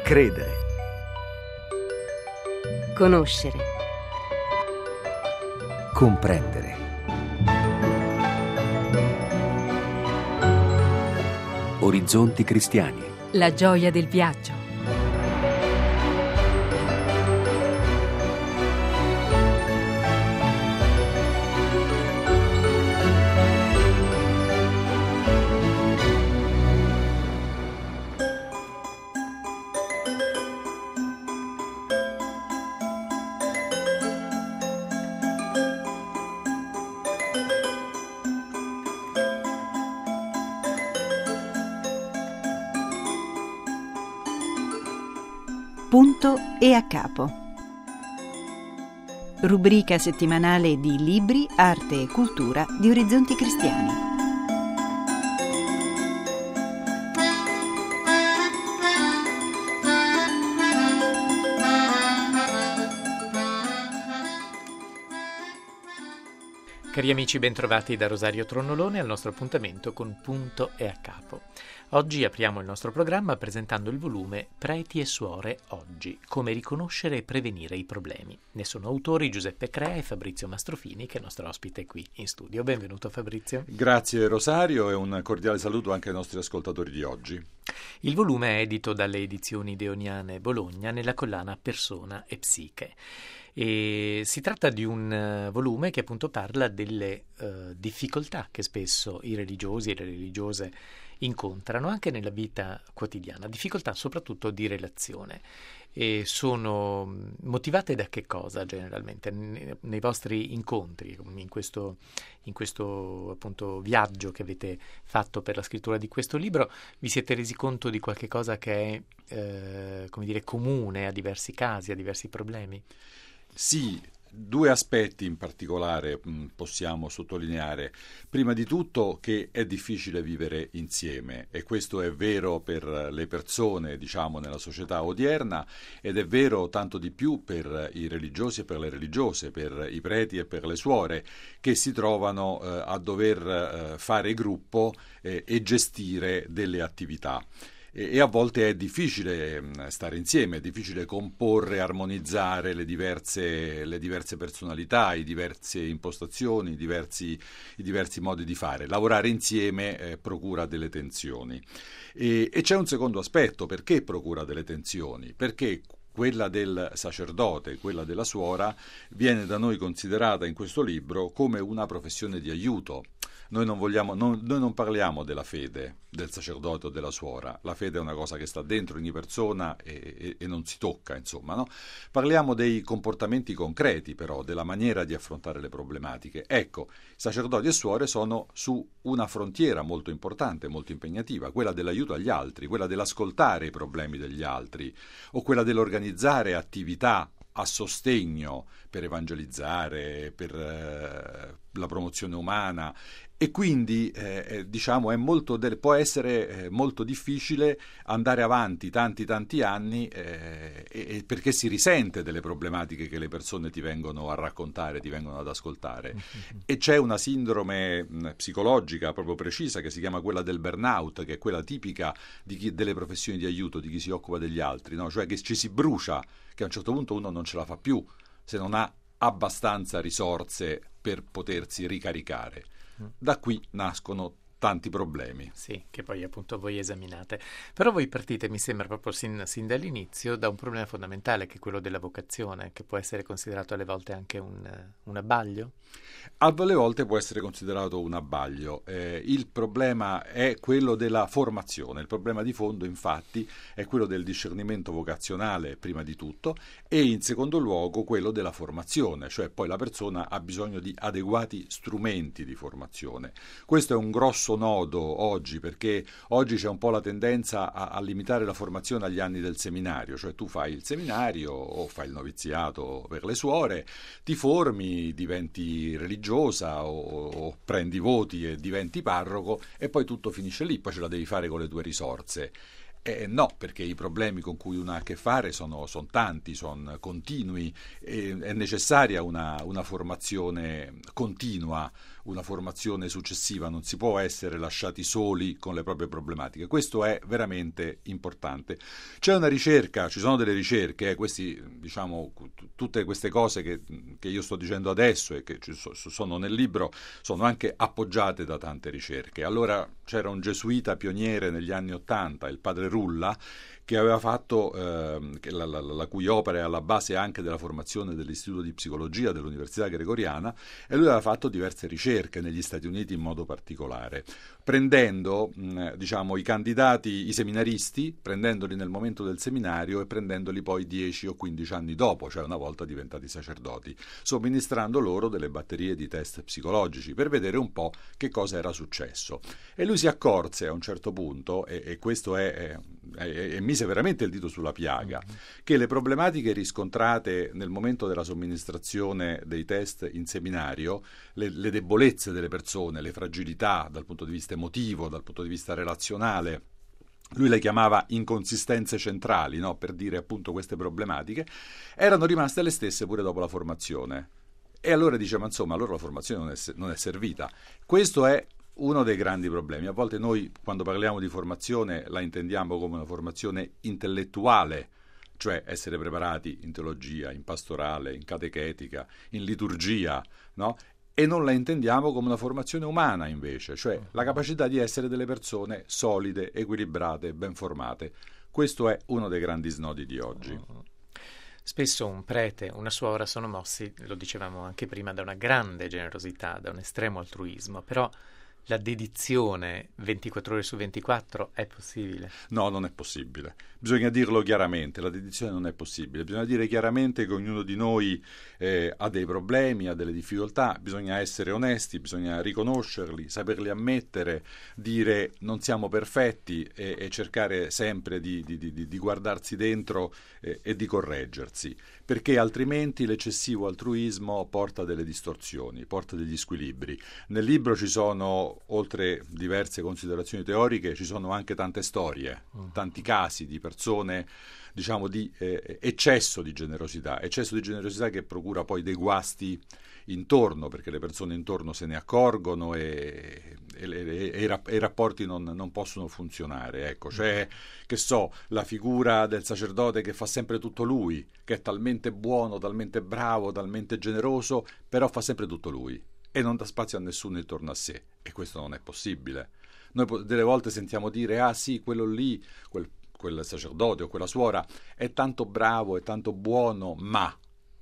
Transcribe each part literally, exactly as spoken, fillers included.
Credere. Conoscere. Comprendere. Orizzonti cristiani. La gioia del viaggio. Punto e a capo. Rubrica settimanale di libri, arte e cultura di Orizzonti Cristiani. Cari amici, bentrovati da Rosario Tronnolone al nostro appuntamento con Punto e a capo. Oggi apriamo il nostro programma presentando il volume Preti e Suore oggi, come riconoscere e prevenire i problemi. Ne sono autori Giuseppe Crea e Fabrizio Mastrofini, che è il nostro ospite qui in studio. Benvenuto Fabrizio. Grazie Rosario e un cordiale saluto anche ai nostri ascoltatori di oggi. Il volume è edito dalle edizioni Deoniane Bologna nella collana Persona e Psiche. E si tratta di un uh, volume che appunto parla delle uh, difficoltà che spesso i religiosi e le religiose incontrano anche nella vita quotidiana, difficoltà soprattutto di relazione. E sono motivate da che cosa generalmente nei, nei vostri incontri, in questo, in questo appunto viaggio che avete fatto per la scrittura di questo libro? Vi siete resi conto di qualche cosa che è eh, come dire comune a diversi casi, a diversi problemi? Sì, due aspetti in particolare mh, possiamo sottolineare. Prima di tutto che è difficile vivere insieme, e questo è vero per le persone, diciamo, nella società odierna, ed è vero tanto di più per i religiosi e per le religiose, per i preti e per le suore, che si trovano eh, a dover eh, fare gruppo eh, e gestire delle attività. E a volte è difficile stare insieme, è difficile comporre, armonizzare le diverse, le diverse personalità, i diverse impostazioni, i diversi, i diversi modi di fare. Lavorare insieme eh, procura delle tensioni. E, e c'è un secondo aspetto: perché procura delle tensioni? Perché quella del sacerdote, quella della suora, viene da noi considerata in questo libro come una professione di aiuto. Noi non vogliamo, non, noi non parliamo della fede del sacerdote o della suora. La fede è una cosa che sta dentro ogni persona e, e, e non si tocca, insomma, no? Parliamo dei comportamenti concreti, però, della maniera di affrontare le problematiche. Ecco, sacerdoti e suore sono su una frontiera molto importante, molto impegnativa, quella dell'aiuto agli altri, quella dell'ascoltare i problemi degli altri, o quella dell'organizzare attività a sostegno per evangelizzare, per eh, la promozione umana. E quindi eh, diciamo è molto de- può essere eh, molto difficile andare avanti tanti tanti anni eh, e- perché si risente delle problematiche che le persone ti vengono a raccontare, ti vengono ad ascoltare. Mm-hmm. E c'è una sindrome mh, psicologica proprio precisa che si chiama quella del burnout, che è quella tipica di chi, delle professioni di aiuto, di chi si occupa degli altri, no? Cioè che ci si brucia, che a un certo punto uno non ce la fa più se non ha abbastanza risorse per potersi ricaricare. Da qui nascono tanti problemi. Sì, che poi appunto voi esaminate. Però voi partite, mi sembra, proprio sin, sin dall'inizio da un problema fondamentale, che è quello della vocazione, che può essere considerato alle volte anche un, un abbaglio? Alle volte può essere considerato un abbaglio. Eh, il problema è quello della formazione. Il problema di fondo, infatti, è quello del discernimento vocazionale, prima di tutto, e in secondo luogo quello della formazione, cioè poi la persona ha bisogno di adeguati strumenti di formazione. Questo è un grosso nodo oggi, perché oggi c'è un po' la tendenza a, a limitare la formazione agli anni del seminario, cioè tu fai il seminario o fai il noviziato per le suore, ti formi, diventi religiosa o, o prendi voti e diventi parroco, e poi tutto finisce lì, poi ce la devi fare con le tue risorse. Eh, no, perché i problemi con cui uno ha a che fare sono, sono tanti, sono continui, e è necessaria una, una formazione continua, una formazione successiva, non si può essere lasciati soli con le proprie problematiche. Questo è veramente importante. C'è una ricerca, ci sono delle ricerche, eh, questi, diciamo, t- tutte queste cose che, che io sto dicendo adesso e che ci so, sono nel libro sono anche appoggiate da tante ricerche. Allora c'era un gesuita pioniere negli anni Ottanta, il padre Rulla, che aveva fatto, eh, che la, la, la cui opera è alla base anche della formazione dell'Istituto di Psicologia dell'Università Gregoriana, e lui aveva fatto diverse ricerche negli Stati Uniti in modo particolare, prendendo mh, diciamo, i candidati, i seminaristi, prendendoli nel momento del seminario e prendendoli poi dieci o quindici anni dopo, cioè una volta diventati sacerdoti, somministrando loro delle batterie di test psicologici per vedere un po' che cosa era successo. E lui si accorse a un certo punto, e, e questo è, è, è, è mise veramente il dito sulla piaga, mm-hmm. che le problematiche riscontrate nel momento della somministrazione dei test in seminario, le, le debolezze delle persone, le fragilità dal punto di vista emotivo, dal punto di vista relazionale, lui le chiamava inconsistenze centrali, no? Per dire appunto queste problematiche, erano rimaste le stesse pure dopo la formazione. E allora dice, ma insomma, allora la formazione non è, non è servita. Questo è uno dei grandi problemi. A volte noi, quando parliamo di formazione, la intendiamo come una formazione intellettuale, cioè essere preparati in teologia, in pastorale, in catechetica, in liturgia, no? E non la intendiamo come una formazione umana, invece, cioè la capacità di essere delle persone solide, equilibrate, ben formate. Questo è uno dei grandi snodi di oggi. Spesso un prete, una suora sono mossi, lo dicevamo anche prima, da una grande generosità, da un estremo altruismo, però la dedizione ventiquattro ore su ventiquattro è possibile? No, non è possibile. Bisogna dirlo chiaramente, la dedizione non è possibile. Bisogna dire chiaramente che ognuno di noi eh, ha dei problemi, ha delle difficoltà, bisogna essere onesti, bisogna riconoscerli, saperli ammettere, dire non siamo perfetti e, e cercare sempre di, di, di, di guardarsi dentro eh, e di correggersi, perché altrimenti l'eccessivo altruismo porta delle distorsioni, porta degli squilibri. Nel libro ci sono, oltre diverse considerazioni teoriche, ci sono anche tante storie, tanti casi di persone, diciamo, di eh, eccesso di generosità, eccesso di generosità che procura poi dei guasti intorno, perché le persone intorno se ne accorgono e, e, e, e, i, rap- e i rapporti non, non possono funzionare. Ecco, c'è, che so, la figura del sacerdote che fa sempre tutto lui, che è talmente buono, talmente bravo, talmente generoso, però fa sempre tutto lui e non dà spazio a nessuno intorno a sé, e questo non è possibile. Noi delle volte sentiamo dire, ah sì, quello lì, quel, quel sacerdote o quella suora è tanto bravo, è tanto buono, ma,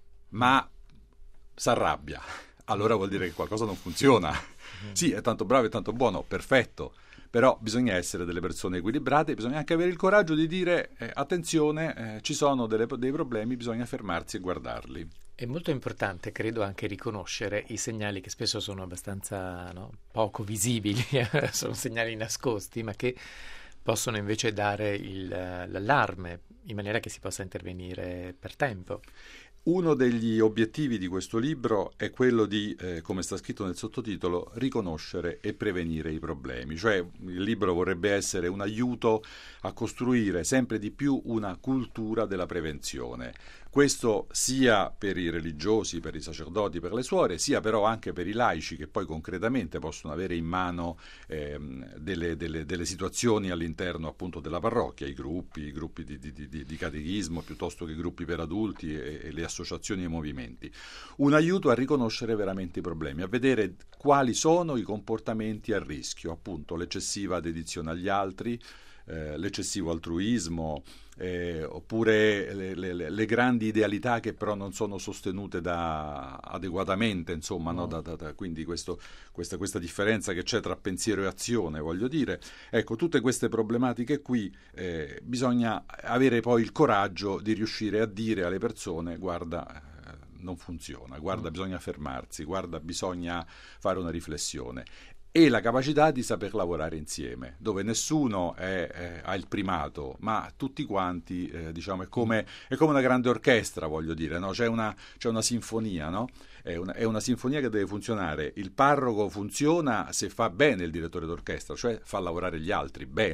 ma s'arrabbia. Allora vuol dire che qualcosa non funziona. Sì, è tanto bravo e tanto buono, perfetto, però bisogna essere delle persone equilibrate, bisogna anche avere il coraggio di dire, eh, attenzione, eh, ci sono delle, dei problemi, bisogna fermarsi e guardarli. È molto importante, credo, anche riconoscere i segnali che spesso sono abbastanza no, poco visibili, sono segnali nascosti, ma che possono invece dare il, l'allarme in maniera che si possa intervenire per tempo. Uno degli obiettivi di questo libro è quello di, eh, come sta scritto nel sottotitolo, riconoscere e prevenire i problemi. Cioè il libro vorrebbe essere un aiuto a costruire sempre di più una cultura della prevenzione. Questo sia per i religiosi, per i sacerdoti, per le suore, sia però anche per i laici che poi concretamente possono avere in mano ehm, delle, delle, delle situazioni all'interno appunto della parrocchia, i gruppi, i gruppi di, di, di, di catechismo piuttosto che gruppi per adulti e, e le associazioni e i movimenti. Un aiuto a riconoscere veramente i problemi, a vedere quali sono i comportamenti a rischio, appunto l'eccessiva dedizione agli altri, eh, l'eccessivo altruismo, eh, oppure le, le, le grandi idealità che però non sono sostenute da, adeguatamente, insomma, no. No, da, da, da, quindi questo, questa, questa differenza che c'è tra pensiero e azione, voglio dire, ecco, tutte queste problematiche qui eh, bisogna avere poi il coraggio di riuscire a dire alle persone, guarda, non funziona, guarda, mm. bisogna fermarsi, guarda, bisogna fare una riflessione. E la capacità di saper lavorare insieme, dove nessuno è, è, ha il primato, ma tutti quanti, eh, diciamo, è come, è come una grande orchestra, voglio dire, no? C'è una, c'è una sinfonia, no? È una, è una sinfonia che deve funzionare. Il parroco funziona se fa bene il direttore d'orchestra, cioè fa lavorare gli altri bene.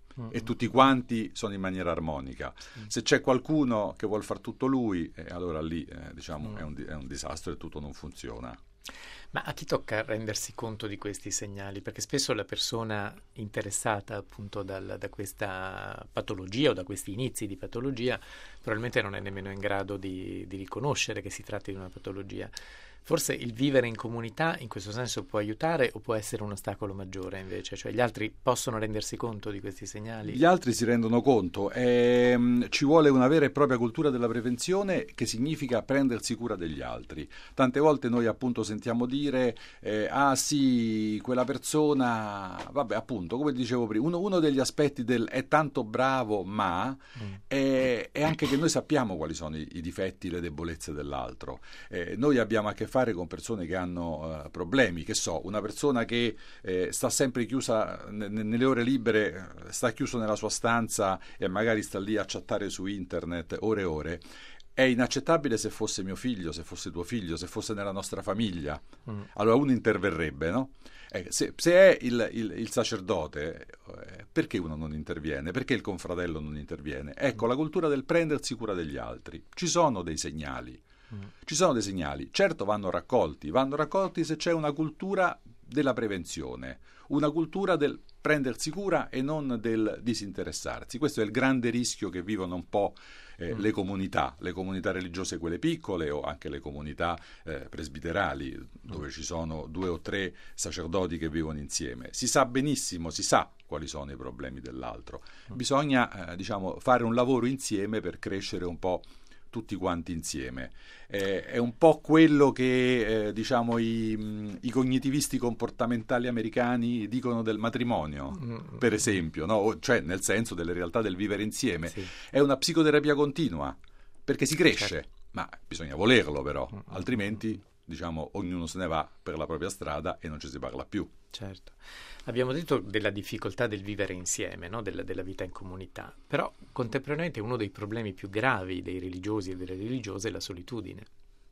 mm-hmm. e tutti quanti sono in maniera armonica. Mm. Se c'è qualcuno che vuol far tutto lui, eh, allora lì eh, diciamo mm. è, un, è un disastro e tutto non funziona. Ma a chi tocca rendersi conto di questi segnali? Perché spesso la persona interessata appunto dal, da questa patologia o da questi inizi di patologia probabilmente non è nemmeno in grado di, di riconoscere che si tratti di una patologia. Forse il vivere in comunità in questo senso può aiutare o può essere un ostacolo maggiore invece? Cioè gli altri possono rendersi conto di questi segnali? Gli altri si rendono conto. Ehm, ci vuole una vera e propria cultura della prevenzione, che significa prendersi cura degli altri. Tante volte noi appunto sentiamo dire eh, ah sì, quella persona, vabbè appunto, come dicevo prima, uno, uno degli aspetti del è tanto bravo ma mm. è, è anche che noi sappiamo quali sono i, i difetti, le debolezze dell'altro. Eh, noi abbiamo a che fare con persone che hanno uh, problemi, che so, una persona che eh, sta sempre chiusa n- nelle ore libere, sta chiuso nella sua stanza e magari sta lì a chattare su internet ore e ore. È inaccettabile se fosse mio figlio, se fosse tuo figlio, se fosse nella nostra famiglia. Mm. Allora uno interverrebbe, no? Eh, se, se è il, il, il sacerdote, eh, perché uno non interviene? Perché il confratello non interviene? Ecco, la cultura del prendersi cura degli altri. Ci sono dei segnali. Ci sono dei segnali, certo vanno raccolti, vanno raccolti se c'è una cultura della prevenzione, una cultura del prendersi cura e non del disinteressarsi. Questo è il grande rischio che vivono un po' eh, mm. le comunità, le comunità religiose, quelle piccole, o anche le comunità eh, presbiterali, dove mm. ci sono due o tre sacerdoti che vivono insieme. Si sa benissimo, si sa quali sono i problemi dell'altro. Mm. Bisogna eh, diciamo, fare un lavoro insieme per crescere un po' tutti quanti insieme. Eh, è un po' quello che eh, diciamo i, i cognitivisti comportamentali americani dicono del matrimonio, mm. per esempio, no? Cioè nel senso delle realtà del vivere insieme. Sì. È una psicoterapia continua, perché si cresce, certo. ma bisogna volerlo però, mm. altrimenti diciamo ognuno se ne va per la propria strada e non ci si parla più. Certo. Abbiamo detto della difficoltà del vivere insieme, no? della, della vita in comunità, però contemporaneamente uno dei problemi più gravi dei religiosi e delle religiose è la solitudine.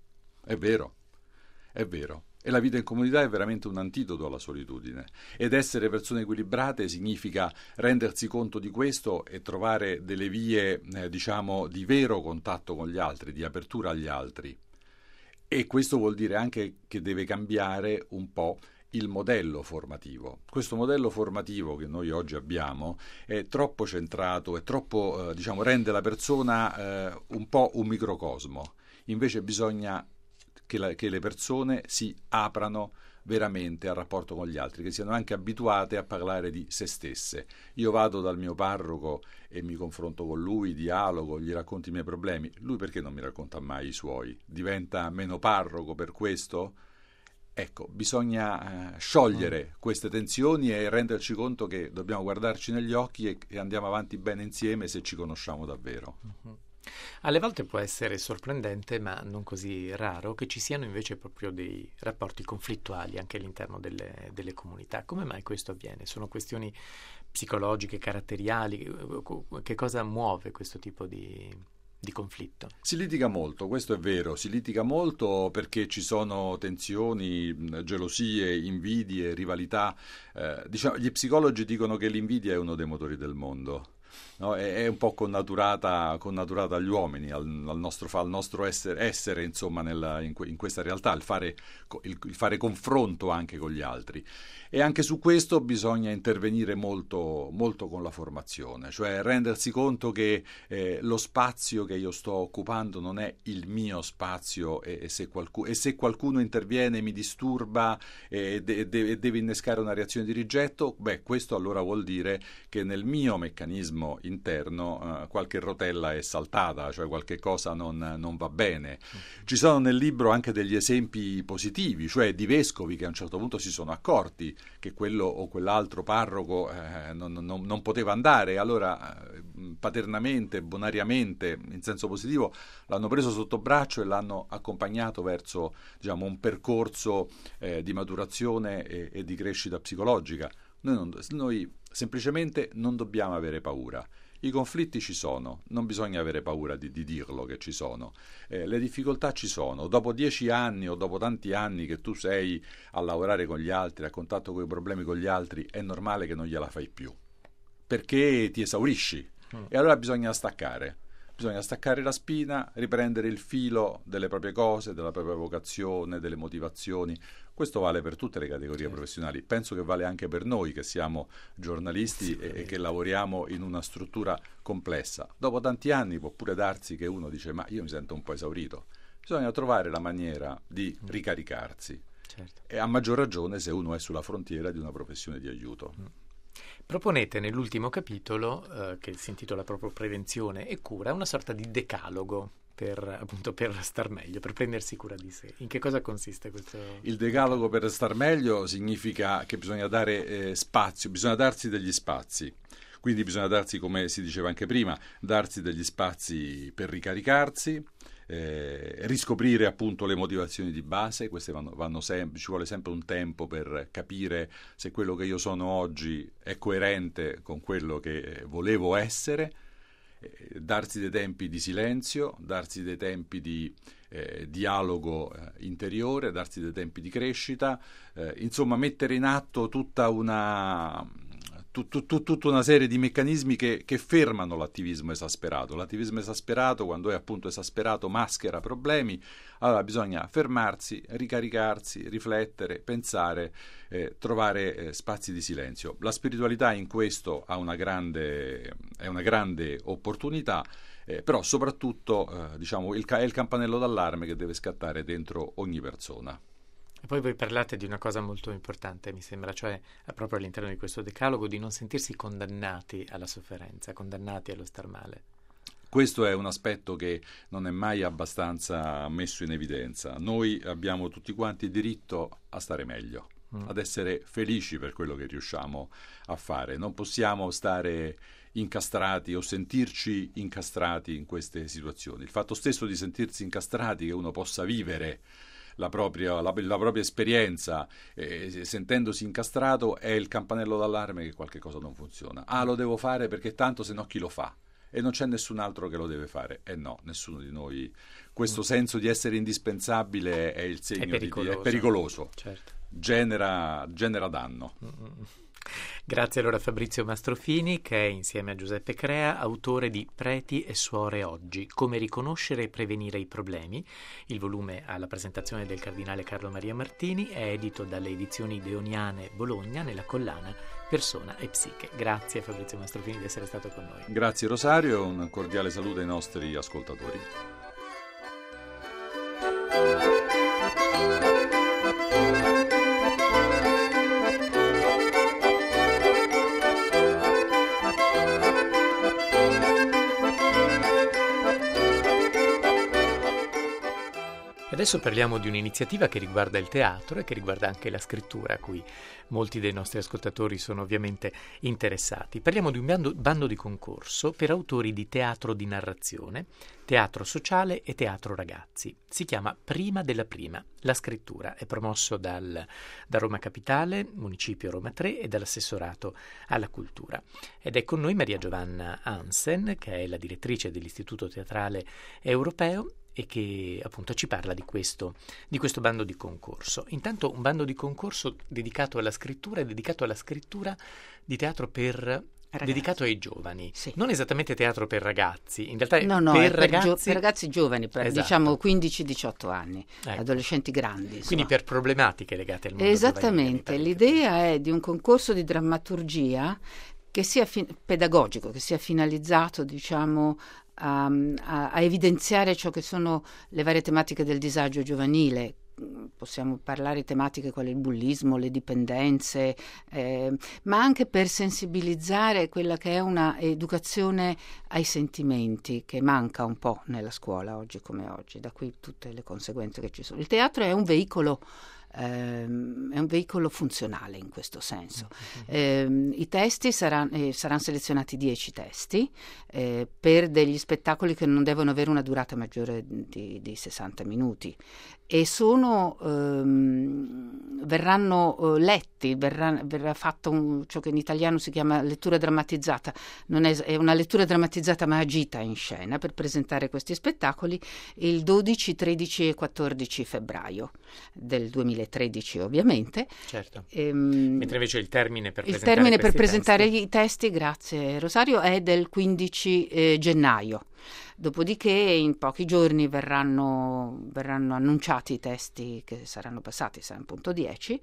È vero, è vero. E la vita in comunità è veramente un antidoto alla solitudine. Ed essere persone equilibrate significa rendersi conto di questo e trovare delle vie, eh, diciamo, di vero contatto con gli altri, di apertura agli altri. E questo vuol dire anche che deve cambiare un po' il modello formativo. Questo modello formativo che noi oggi abbiamo è troppo centrato, è troppo, eh, diciamo, rende la persona eh, un po' un microcosmo. Invece bisogna che, la, che le persone si aprano veramente al rapporto con gli altri, che siano anche abituate a parlare di se stesse. Io vado dal mio parroco e mi confronto con lui, dialogo, gli racconto i miei problemi. Lui perché non mi racconta mai i suoi? Diventa meno parroco per questo? Ecco, bisogna eh, sciogliere queste tensioni e renderci conto che dobbiamo guardarci negli occhi e, e andiamo avanti bene insieme se ci conosciamo davvero. Mm-hmm. Alle volte può essere sorprendente, ma non così raro, che ci siano invece proprio dei rapporti conflittuali anche all'interno delle, delle comunità. Come mai questo avviene? Sono questioni psicologiche, caratteriali? Che cosa muove questo tipo di... di conflitto? Si litiga molto, questo è vero, si litiga molto perché ci sono tensioni, gelosie, invidie, rivalità. Eh, diciamo, gli psicologi dicono che l'invidia è uno dei motori del mondo. No, è, è un po' connaturata, connaturata agli uomini, al, al, nostro, al nostro essere, essere insomma nella, in, que, in questa realtà, il fare, il, il fare confronto anche con gli altri. E anche su questo bisogna intervenire molto, molto con la formazione, cioè rendersi conto che eh, lo spazio che io sto occupando non è il mio spazio e, e, se, qualcu- e se qualcuno interviene mi disturba e, de- de- e deve innescare una reazione di rigetto, beh, questo allora vuol dire che nel mio meccanismo interno eh, qualche rotella è saltata, cioè qualche cosa non, non va bene. Ci sono nel libro anche degli esempi positivi, cioè di vescovi che a un certo punto si sono accorti che quello o quell'altro parroco eh, non, non, non poteva andare, allora eh, paternamente, bonariamente, in senso positivo, l'hanno preso sotto braccio e l'hanno accompagnato verso, diciamo, un percorso eh, di maturazione e, e di crescita psicologica. Noi, non, noi semplicemente non dobbiamo avere paura. I conflitti ci sono, non bisogna avere paura di, di dirlo che ci sono. Eh, le difficoltà ci sono. Dopo dieci anni o dopo tanti anni che tu sei a lavorare con gli altri, a contatto con i problemi con gli altri, è normale che non gliela fai più. perché ti esaurisci mm. e allora bisogna staccare. Bisogna staccare la spina, riprendere il filo delle proprie cose, della propria vocazione, delle motivazioni. Questo vale per tutte le categorie certo. professionali. Penso che vale anche per noi che siamo giornalisti sì, e, e che lavoriamo in una struttura complessa. Dopo tanti anni può pure darsi che uno dice ma io mi sento un po' esaurito. Bisogna trovare la maniera di ricaricarsi. Certo. E a maggior ragione se uno è sulla frontiera di una professione di aiuto. Mm. Proponete nell'ultimo capitolo, eh, che si intitola proprio Prevenzione e cura, una sorta di decalogo per, appunto, per star meglio, per prendersi cura di sé. In che cosa consiste questo? Il decalogo per star meglio significa che bisogna dare eh, spazio, bisogna darsi degli spazi. Quindi bisogna darsi, come si diceva anche prima, darsi degli spazi per ricaricarsi, Eh, riscoprire appunto le motivazioni di base. Queste vanno, vanno sempre, ci vuole sempre un tempo per capire se quello che io sono oggi è coerente con quello che volevo essere, eh, darsi dei tempi di silenzio, darsi dei tempi di eh, dialogo eh, interiore, darsi dei tempi di crescita, eh, insomma mettere in atto tutta una Tut, tut, tutta una serie di meccanismi che, che fermano l'attivismo esasperato. L'attivismo esasperato, quando è appunto esasperato, maschera problemi. Allora bisogna fermarsi, ricaricarsi, riflettere, pensare, eh, trovare eh, spazi di silenzio. La spiritualità in questo ha una grande, è una grande opportunità, eh, però soprattutto eh, diciamo, il, è il campanello d'allarme che deve scattare dentro ogni persona. E poi voi parlate di una cosa molto importante, mi sembra, cioè proprio all'interno di questo decalogo, di non sentirsi condannati alla sofferenza, condannati allo star male. Questo è un aspetto che non è mai abbastanza messo in evidenza. Noi abbiamo tutti quanti il diritto a stare meglio, mm. ad essere felici per quello che riusciamo a fare. Non possiamo stare incastrati o sentirci incastrati in queste situazioni. Il fatto stesso di sentirsi incastrati, che uno possa vivere La propria, la, la propria esperienza eh, sentendosi incastrato, è il campanello d'allarme che qualche cosa non funziona. Ah, lo devo fare perché tanto se no chi lo fa? E non c'è nessun altro che lo deve fare. E eh no, nessuno di noi. Questo mm. senso di essere indispensabile è il segno è pericoloso, di, è pericoloso. Certo. Genera, genera danno. Mm-mm. Grazie allora a Fabrizio Mastrofini, che è insieme a Giuseppe Crea autore di Preti e Suore oggi, come riconoscere e prevenire i problemi. Il volume alla presentazione del cardinale Carlo Maria Martini è edito dalle edizioni Deoniane Bologna nella collana Persona e Psiche. Grazie a Fabrizio Mastrofini di essere stato con noi. Grazie Rosario, un cordiale saluto ai nostri ascoltatori. Adesso parliamo di un'iniziativa che riguarda il teatro e che riguarda anche la scrittura, a cui molti dei nostri ascoltatori sono ovviamente interessati. Parliamo di un bando, bando di concorso per autori di teatro di narrazione, teatro sociale e teatro ragazzi. Si chiama Prima della Prima. La scrittura è promosso dal, da Roma Capitale, Municipio Roma tre e dall'assessorato alla cultura. Ed è con noi Maria Giovanna Hansen, che è la direttrice dell'Istituto Teatrale Europeo, e che appunto ci parla di questo, di questo bando di concorso. Intanto un bando di concorso dedicato alla scrittura, e dedicato alla scrittura di teatro per ragazzi. Dedicato ai giovani, sì. Non esattamente teatro per ragazzi, in realtà no, no, per, è per, ragazzi... Gio- per ragazzi giovani, per, esatto. diciamo quindici diciotto anni, ecco. Adolescenti grandi. Insomma. Quindi per problematiche legate al mondo Esattamente, giovanile, l'idea è di un concorso di drammaturgia che sia fi- pedagogico, che sia finalizzato, diciamo, a, a, a evidenziare ciò che sono le varie tematiche del disagio giovanile. Possiamo parlare di tematiche quali il bullismo, le dipendenze, eh, ma anche per sensibilizzare quella che è una educazione ai sentimenti che manca un po' nella scuola oggi come oggi, da qui tutte le conseguenze che ci sono. Il teatro è un veicolo ehm, è un veicolo funzionale in questo senso. Eh, I testi saranno, eh, saranno selezionati dieci testi eh, per degli spettacoli che non devono avere una durata maggiore di, di sessanta minuti. E sono ehm, verranno eh, letti, verrà, verrà fatto un, ciò che in italiano si chiama lettura drammatizzata, non è, è una lettura drammatizzata ma agita in scena per presentare questi spettacoli il dodici, tredici e quattordici febbraio del duemilaventi. duemilatredici ovviamente. Certo. Ehm, Mentre invece il termine per il presentare termine per questi presentare testi? i testi, grazie Rosario, è del quindici eh, gennaio. Dopodiché in pochi giorni verranno, verranno annunciati i testi che saranno passati, saranno appunto dieci,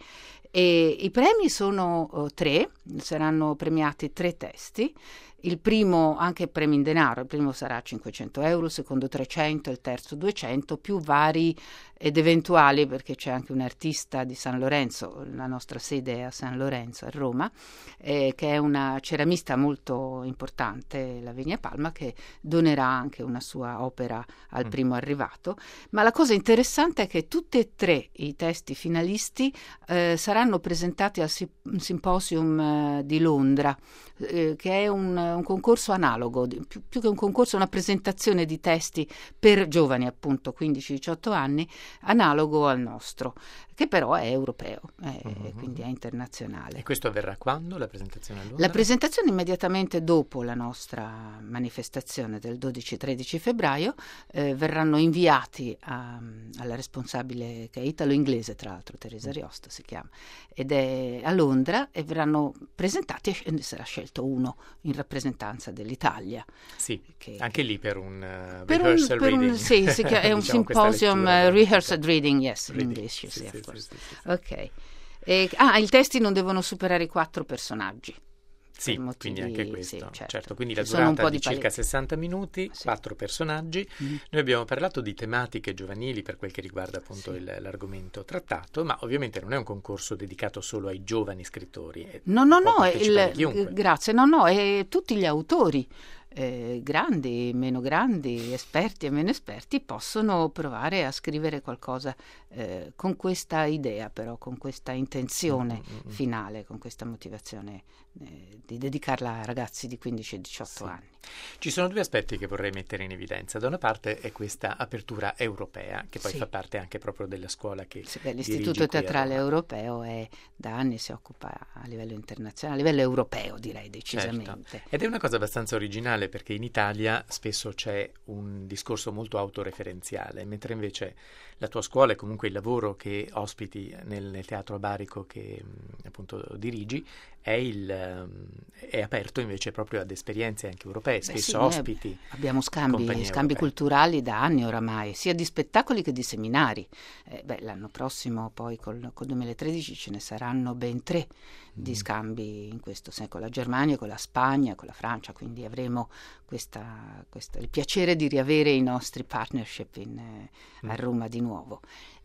e i premi sono uh, tre, saranno premiati tre testi. Il primo, anche premi in denaro, il primo sarà cinquecento euro, il secondo trecento, il terzo duecento, più vari ed eventuali, perché c'è anche un artista di San Lorenzo, la nostra sede è a San Lorenzo, a Roma, eh, che è una ceramista molto importante, Lavinia Palma, che donerà anche una sua opera al primo arrivato. Ma la cosa interessante è che tutti e tre i testi finalisti eh, saranno presentati al si- Symposium eh, di Londra, eh, che è un, un concorso analogo, più, più che un concorso, una presentazione di testi per giovani, appunto quindici diciotto anni, analogo al nostro, che però è europeo, è, Mm-hmm. quindi è internazionale. E questo avverrà quando, la presentazione a Londra? La presentazione immediatamente dopo la nostra manifestazione del dodici tredici febbraio, eh, verranno inviati a, alla responsabile, che è italo-inglese tra l'altro, Teresa Riosta si chiama, ed è a Londra, e verranno presentati e ne sarà scelto uno in rappresentanza dell'Italia. Sì, che, anche lì per un uh, per rehearsal un, per reading. un sì, sì, che è un Diciamo questa symposium lettura uh, rehearsed reading, yes, in reading. English, Sì, yes, sì, of sì, course. sì, sì, sì. Ok. E, ah, i testi non devonono superare i quattro personaggi. Sì, per motivi- quindi anche questo, sì, certo. certo. Quindi Ci la sono un durata po' di di circa paletti. sessanta minuti, Sì. quattro personaggi. Mm. Noi abbiamo parlato di tematiche giovanili per quel che riguarda appunto Sì. il- l'argomento trattato, ma ovviamente non è un concorso dedicato solo ai giovani scrittori. è- No, no, può no, è partecipare il, chiunque. grazie, no, no, è tutti gli autori, eh, grandi, meno grandi, esperti e meno esperti, possono provare a scrivere qualcosa eh, con questa idea, però, con questa intenzione Mm, mm, mm. finale, con questa motivazione eh, di dedicarla a ragazzi di quindici e diciotto Sì. anni. Ci sono due aspetti che vorrei mettere in evidenza. Da una parte è questa apertura europea, che poi Sì. fa parte anche proprio della scuola che Sì, beh, dirigi l'Istituto qui a Teatrale Roma. Europeo è, da anni si occupa a livello internazionale, a livello europeo direi Certo. decisamente. Ed è una cosa abbastanza originale, perché in Italia spesso c'è un discorso molto autoreferenziale, mentre invece la tua scuola e comunque il lavoro che ospiti nel, nel Teatro Abarico che mh, appunto dirigi è, il, um, è aperto invece proprio ad esperienze anche europee, Beh, spesso sì, noi ospiti abbiamo scambi, compagnie scambi europee. culturali da anni oramai, sia di spettacoli che di seminari. Eh, beh, l'anno prossimo poi col, col duemilatredici ce ne saranno ben tre di Mm. scambi in questo senso, con la Germania, con la Spagna, con la Francia, quindi avremo questa, questa- il piacere di riavere i nostri partnership in, eh, a Mm. Roma di nuovo.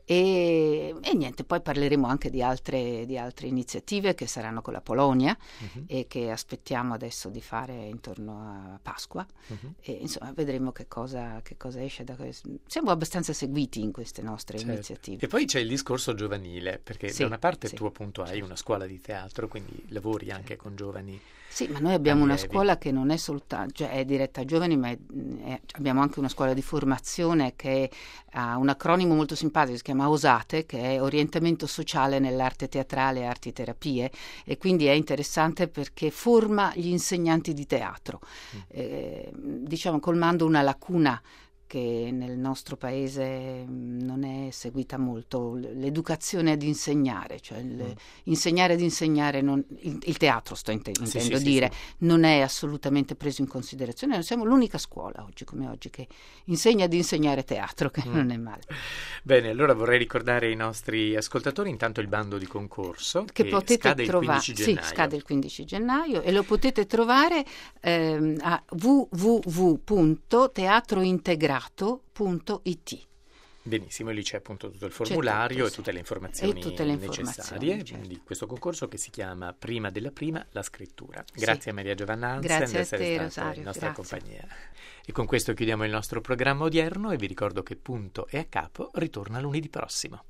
E, e niente, poi parleremo anche di altre, di altre iniziative che saranno con la Polonia Mhm, e che aspettiamo adesso di fare intorno a Pasqua. mhm. E insomma vedremo che cosa, che cosa esce da questo. Siamo abbastanza seguiti in queste nostre Certo. iniziative. E poi c'è il discorso giovanile, perché Sì, da una parte sì, tu appunto hai certo. una scuola di teatro, quindi lavori anche con giovani. Sì, ma noi abbiamo una allievi. scuola che non è soltanto, cioè è diretta a giovani, ma è- è- abbiamo anche una scuola di formazione che ha un acronimo molto simpatico, si chiama OSATE, che è Orientamento Sociale nell'Arte Teatrale e Arti Terapie, e quindi è interessante perché forma gli insegnanti di teatro, Mm. eh, diciamo colmando una lacuna che nel nostro paese mh, non è seguita molto, l- l'educazione ad insegnare, cioè il- Mm. insegnare ad insegnare, non- il, il teatro sto inte- Sì, intendo sì, sì, dire, sì. non è assolutamente preso in considerazione. Noi siamo l'unica scuola oggi come oggi che insegna ad insegnare teatro, che Mm. non è male. Bene, allora vorrei ricordare ai nostri ascoltatori intanto il bando di concorso Che che potete scade il trovare, quindici sì, gennaio. scade il quindici gennaio e lo potete trovare ehm, a w w w punto teatrointegrato punto i t. Benissimo, lì c'è appunto tutto il C'è formulario tutto, e sì. tutte le informazioni E tutte le informazioni, necessarie certo. di questo concorso che si chiama Prima della Prima, la scrittura. Sì. Grazie a Maria Giovanna Hansen Grazie di a essere te, stata Rosario, in nostra grazie. compagnia. E con questo chiudiamo il nostro programma odierno e vi ricordo che Punto e a Capo ritorna lunedì prossimo.